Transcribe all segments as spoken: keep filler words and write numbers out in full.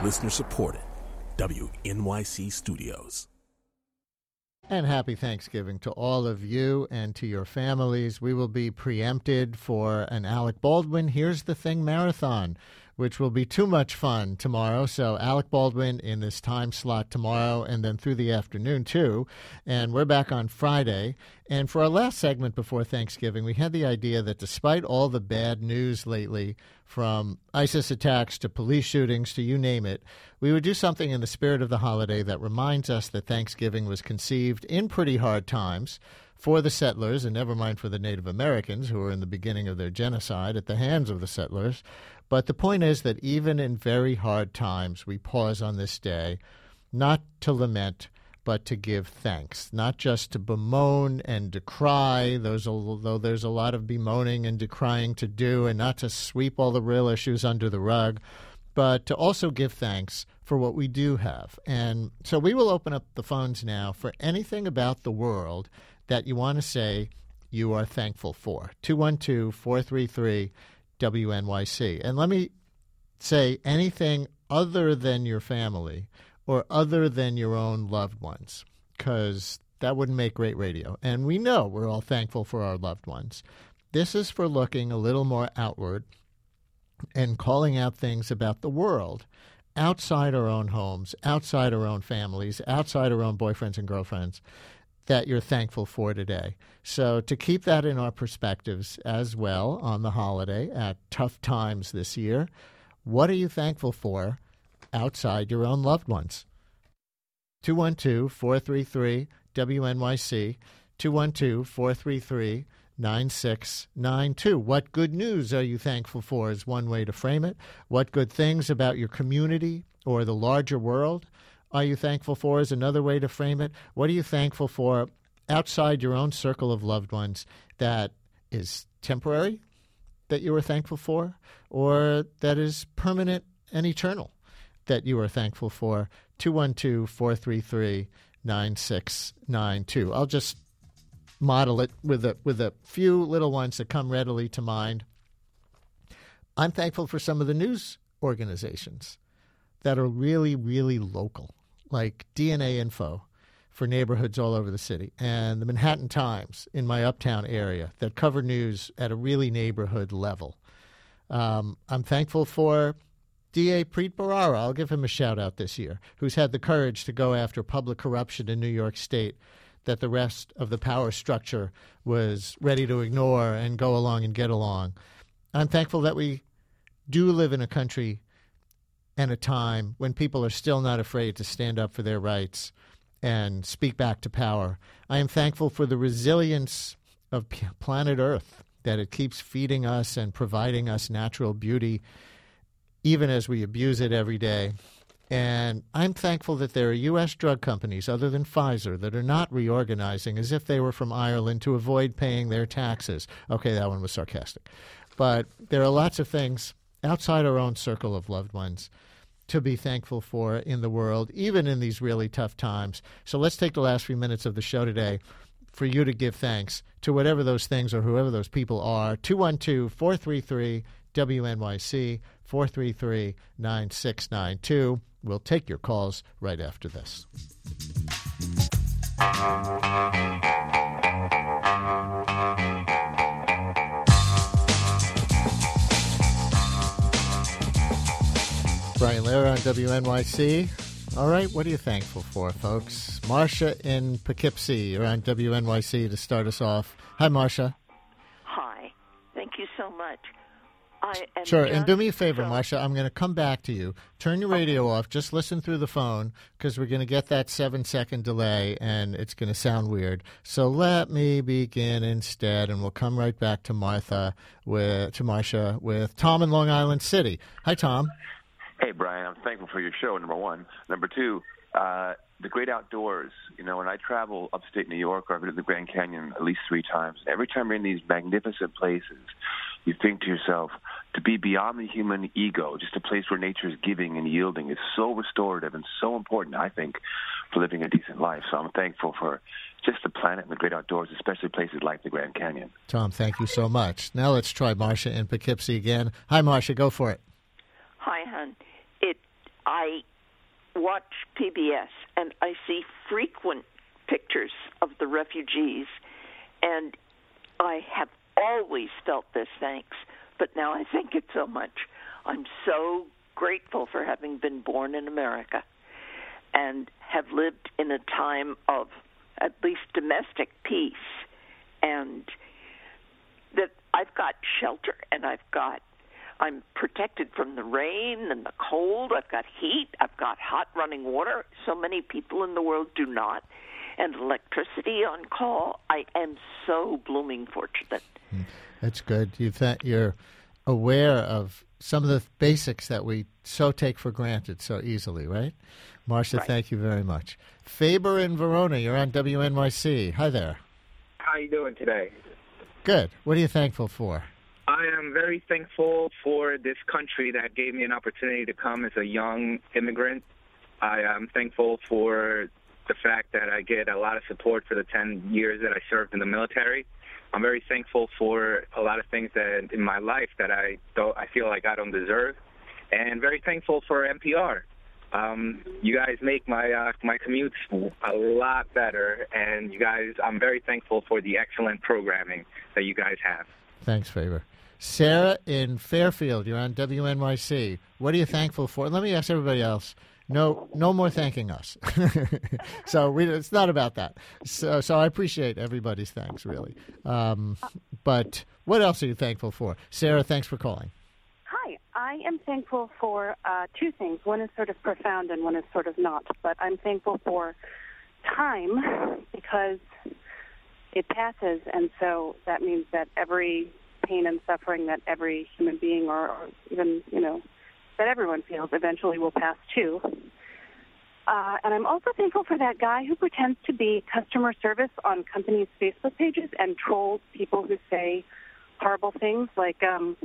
Listener supported. W N Y C Studios. And happy Thanksgiving to all of you and to your families. We will be preempted for an Alec Baldwin Here's the Thing marathon, which will be too much fun tomorrow. So Alec Baldwin in this time slot tomorrow and then through the afternoon, too. And we're back on Friday. And for our last segment before Thanksgiving, we had the idea that despite all the bad news lately, from ISIS attacks to police shootings to you name it, we would do something in the spirit of the holiday that reminds us that Thanksgiving was conceived in pretty hard times for the settlers, and never mind for the Native Americans who were in the beginning of their genocide at the hands of the settlers. But the point is that even in very hard times, we pause on this day not to lament, but to give thanks, not just to bemoan and decry, those, although there's a lot of bemoaning and decrying to do, and not to sweep all the real issues under the rug, but to also give thanks for what we do have. And so we will open up the phones now for anything about the world that you want to say you are thankful for. two one two, four three three, W N Y C. And let me say anything other than your family or other than your own loved ones, because that wouldn't make great radio. And we know we're all thankful for our loved ones. This is for looking a little more outward and calling out things about the world outside our own homes, outside our own families, outside our own boyfriends and girlfriends that you're thankful for today. So to keep that in our perspectives as well on the holiday at tough times this year, what are you thankful for outside your own loved ones? two one two, four three three, W N Y C, two one two, four three three, nine six nine two. What good news are you thankful for is one way to frame it. What good things about your community or the larger world are you thankful for is another way to frame it. What are you thankful for outside your own circle of loved ones that is temporary, that you are thankful for, or that is permanent and eternal, that you are thankful for? two one two, four three three, nine six nine two. I'll just model it with a, with a few little ones that come readily to mind. I'm thankful for some of the news organizations that are really, really local, like D N A Info for neighborhoods all over the city, and the Manhattan Times in my uptown area that cover news at a really neighborhood level. Um, I'm thankful for D A Preet Bharara, I'll give him a shout-out this year, who's had the courage to go after public corruption in New York State that the rest of the power structure was ready to ignore and go along and get along. I'm thankful that we do live in a country and a time when people are still not afraid to stand up for their rights and speak back to power. I am thankful for the resilience of planet Earth, that it keeps feeding us and providing us natural beauty, even as we abuse it every day. And I'm thankful that there are U S drug companies other than Pfizer that are not reorganizing as if they were from Ireland to avoid paying their taxes. Okay, that one was sarcastic. But there are lots of things outside our own circle of loved ones to be thankful for in the world, even in these really tough times. So let's take the last few minutes of the show today for you to give thanks to whatever those things or whoever those people are. two one two, four three three, W N Y C, four three three, nine six nine two. We'll take your calls right after this. Brian Lehrer on W N Y C. All right, what are you thankful for, folks? Marcia in Poughkeepsie, you're on W N Y C to start us off. Hi, Marcia. Hi. Thank you so much. I am Sure, and do me a favor, so... Marcia. I'm going to come back to you. Turn your radio okay. off. Just listen through the phone because we're going to get that seven-second delay, and it's going to sound weird. So let me begin instead, and we'll come right back to Martha, with, to Marcia, with Tom in Long Island City. Hi, Tom. Hey, Brian. I'm thankful for your show, number one. Number two, uh, the great outdoors. You know, when I travel upstate New York, or I've been to the Grand Canyon at least three times, every time you're in these magnificent places, you think to yourself, to be beyond the human ego, just a place where nature is giving and yielding, is so restorative and so important, I think, for living a decent life. So I'm thankful for just the planet and the great outdoors, especially places like the Grand Canyon. Tom, thank you so much. Now let's try Marcia in Poughkeepsie again. Hi, Marcia. Go for it. Hi, hon. It I watch P B S, and I see frequent pictures of the refugees, and I have always felt this thanks, but now I think it so much. I'm so grateful for having been born in America and have lived in a time of at least domestic peace, and that I've got shelter, and I've got, I'm protected from the rain and the cold. I've got heat. I've got hot running water. So many people in the world do not. And electricity on call. I am so blooming fortunate. That's good. You th- you're aware of some of the basics that we so take for granted so easily, right? Marcia, right. Thank you very much. Faber in Verona, you're on W N Y C. Hi there. How you doing today? Good. What are you thankful for? I am very thankful for this country that gave me an opportunity to come as a young immigrant. I am thankful for the fact that I get a lot of support for the ten years that I served in the military. I'm very thankful for a lot of things that in my life that I don't, I feel like I don't deserve, and very thankful for N P R. Um, you guys make my uh, my commutes a lot better, and you guys, I'm very thankful for the excellent programming that you guys have. Thanks, Faber. Sarah in Fairfield, you're on W N Y C. What are you thankful for? Let me ask everybody else. No, no more thanking us. so we, it's not about that. So, so I appreciate everybody's thanks, really. Um, but what else are you thankful for? Sarah, thanks for calling. Hi. I am thankful for uh, two things. One is sort of profound and one is sort of not. But I'm thankful for time because it passes, and so that means that every pain and suffering that every human being or, or even, you know, that everyone feels eventually will pass too. Uh, and I'm also thankful for that guy who pretends to be customer service on companies' Facebook pages and trolls people who say horrible things. Like um,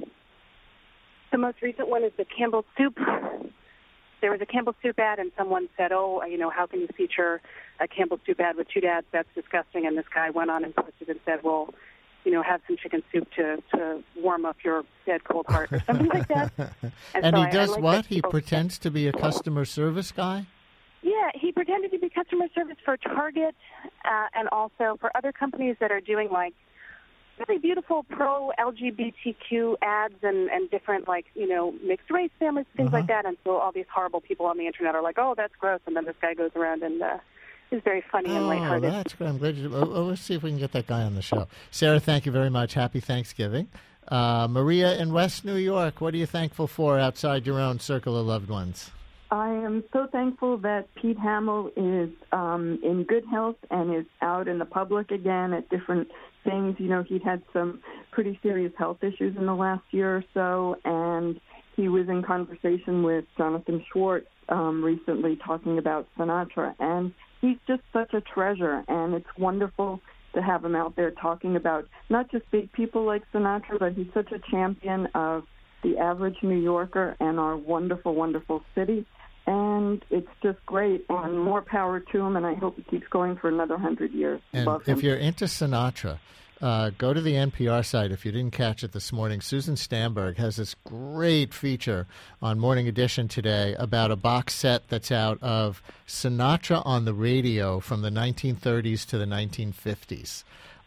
the most recent one is the Campbell Soup. There was a Campbell Soup ad, and someone said, oh, you know, how can you feature a Campbell Soup ad with two dads? That's disgusting. And this guy went on and posted and said, well, you know, have some chicken soup to, to warm up your dead cold heart or something like that. And, and so he I, does I like what? He people, pretends to be a customer service guy? Yeah, he pretended to be customer service for Target uh, and also for other companies that are doing, like, really beautiful pro-L G B T Q ads and, and different, like, you know, mixed-race families, things uh-huh. like that. And so all these horrible people on the Internet are like, oh, that's gross. And then this guy goes around and uh, is very funny oh, and lighthearted. That's good. I'm glad you. Oh, oh, let's see if we can get that guy on the show. Sarah, thank you very much. Happy Thanksgiving. Uh, Maria in West New York, what are you thankful for outside your own circle of loved ones? I am so thankful that Pete Hamill is um, in good health and is out in the public again at different things. You know, he'd had some pretty serious health issues in the last year or so, and he was in conversation with Jonathan Schwartz um, recently talking about Sinatra, and he's just such a treasure, and it's wonderful to have him out there talking about not just big people like Sinatra, but he's such a champion of the average New Yorker and our wonderful, wonderful city. And it's just great, and more power to him, and I hope he keeps going for another hundred years. And Love if him. you're into Sinatra, uh, go to the N P R site. If you didn't catch it this morning, Susan Stamberg has this great feature on Morning Edition today about a box set that's out of Sinatra on the radio from the nineteen thirties to the nineteen fifties.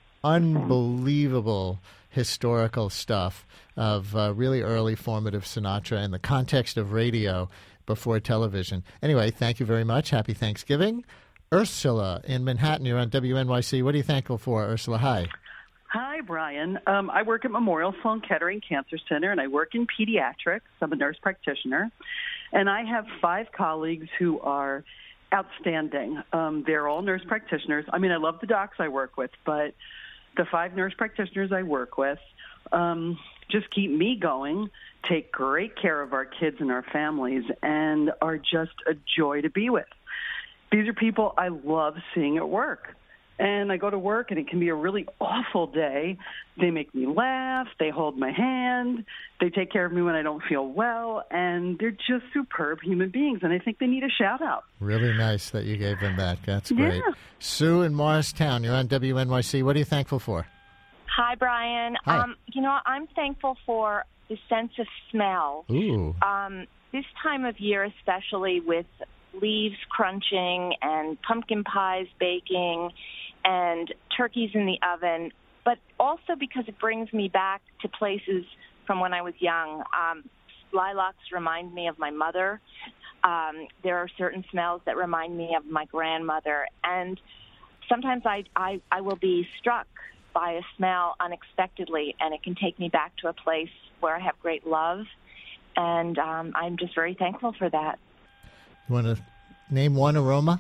Unbelievable historical stuff of uh, really early formative Sinatra in the context of radio before television. Anyway, thank you very much. Happy Thanksgiving. Ursula in Manhattan, you're on W N Y C. What are you thankful for, Ursula? Hi. Hi, Brian. Um, I work at Memorial Sloan Kettering Cancer Center, and I work in pediatrics. I'm a nurse practitioner, and I have five colleagues who are outstanding. Um, they're all nurse practitioners. I mean, I love the docs I work with, but the five nurse practitioners I work with um, just keep me going, take great care of our kids and our families, and are just a joy to be with. These are people I love seeing at work. And I go to work, and it can be a really awful day. They make me laugh. They hold my hand. They take care of me when I don't feel well. And they're just superb human beings, and I think they need a shout-out. Really nice that you gave them that. That's great. Yeah. Sue in Morristown, you're on W N Y C. What are you thankful for? Hi, Brian. Hi. Um, you know, I'm thankful for the sense of smell. Ooh. Um, this time of year, especially with leaves crunching and pumpkin pies baking and turkeys in the oven, but also because it brings me back to places from when I was young. Um, lilacs remind me of my mother. Um, there are certain smells that remind me of my grandmother. And sometimes I, I, I will be struck by a smell unexpectedly, and it can take me back to a place where I have great love. And um, I'm just very thankful for that. You want to name one aroma?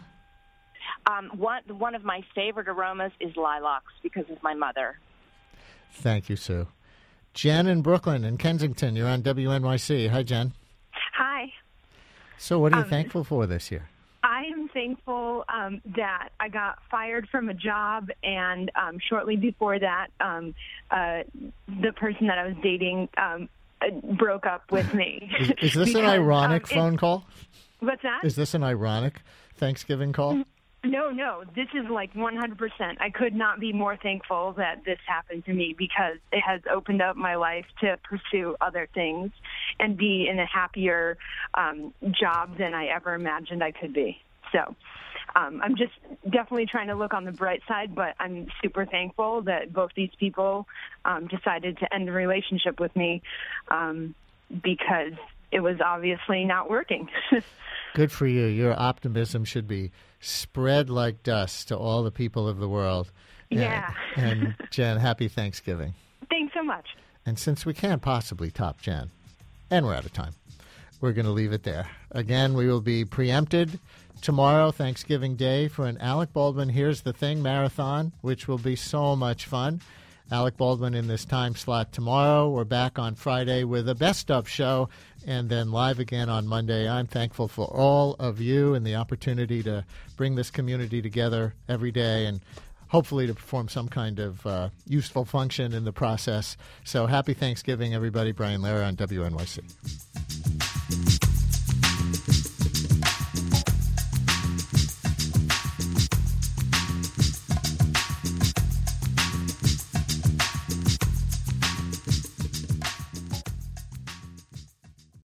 Um, one, one of my favorite aromas is lilacs because of my mother. Thank you, Sue. Jen in Brooklyn and Kensington, you're on W N Y C. Hi, Jen. Hi. So what are you um, thankful for this year? I am thankful um, that I got fired from a job, and um, shortly before that, um, uh, the person that I was dating um, broke up with me. Is, is this because, an ironic um, phone call? What's that? Is this an ironic Thanksgiving call? No, no. This is like one hundred percent. I could not be more thankful that this happened to me because it has opened up my life to pursue other things and be in a happier um, job than I ever imagined I could be. So um, I'm just definitely trying to look on the bright side, but I'm super thankful that both these people um, decided to end the relationship with me um, because it was obviously not working. Good for you. Your optimism should be spread like dust to all the people of the world. Yeah. And, and Jen, happy Thanksgiving. Thanks so much. And since we can't possibly top Jen, and we're out of time, we're going to leave it there. Again, we will be preempted tomorrow, Thanksgiving Day, for an Alec Baldwin Here's the Thing marathon, which will be so much fun. Alec Baldwin in this time slot tomorrow. We're back on Friday with a best of show and then live again on Monday. I'm thankful for all of you and the opportunity to bring this community together every day and hopefully to perform some kind of uh, useful function in the process. So happy Thanksgiving, everybody. Brian Lehrer on W N Y C.